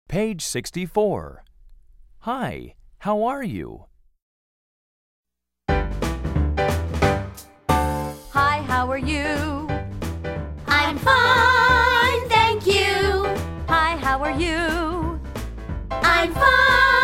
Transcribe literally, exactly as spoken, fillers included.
Page sixty-four. Hi, how are you? Hi, how are you? I'm fine, thank you. Hi, how are you? I'm fine.